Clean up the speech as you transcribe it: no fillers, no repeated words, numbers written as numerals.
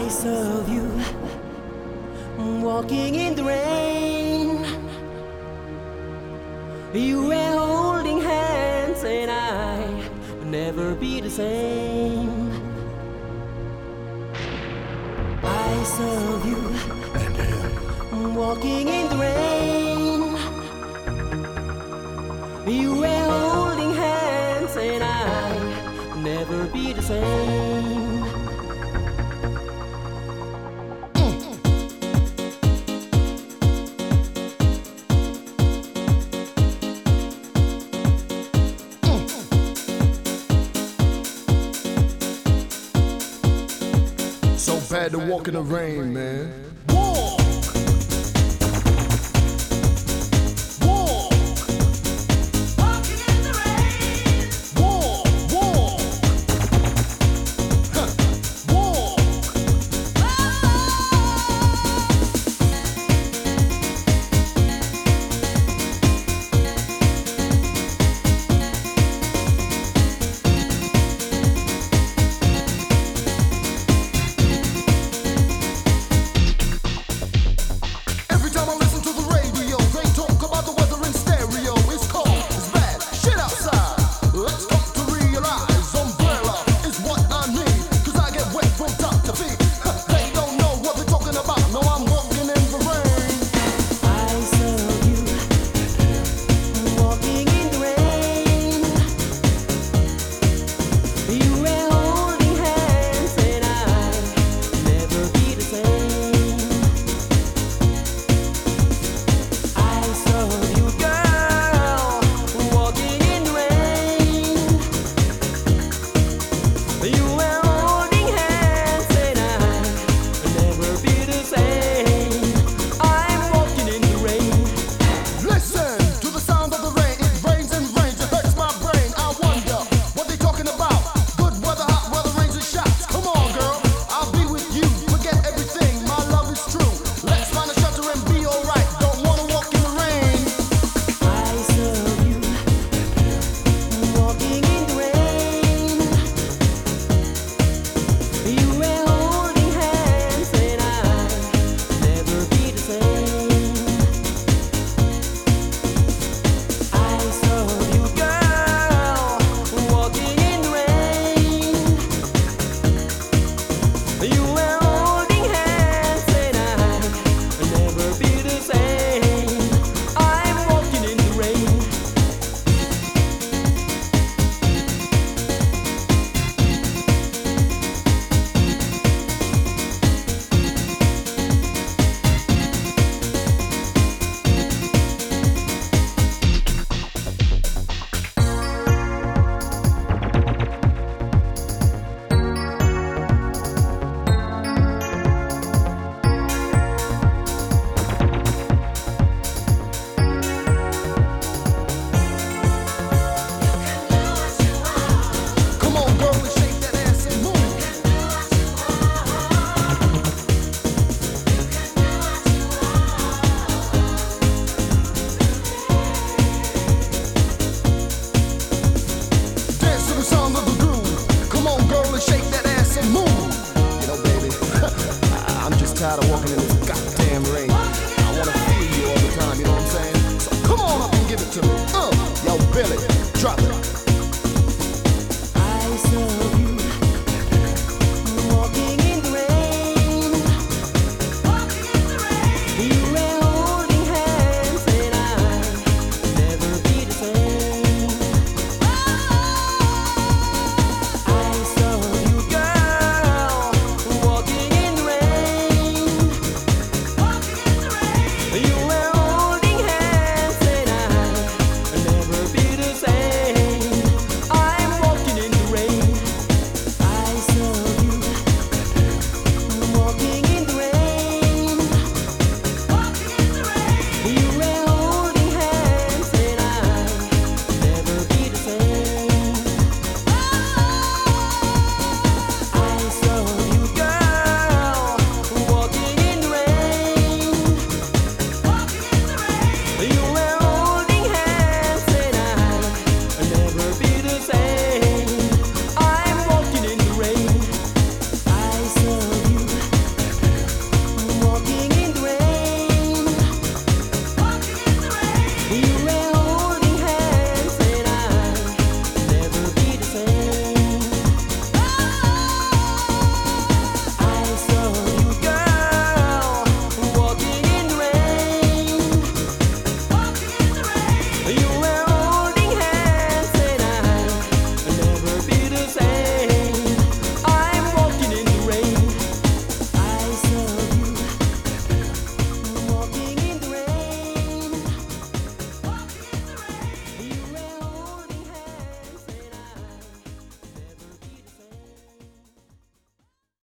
I saw you walking in the rain. You were holding hands, and I would never be the same. I saw you walking in the rain. You were holding hands, and I would never be the same. So bad to walk in the rain, man. Tired of walking in this goddamn rain. I wanna feel you all the time, you know what I'm saying? So come on up and give it to me. Yo, Billy, drop it.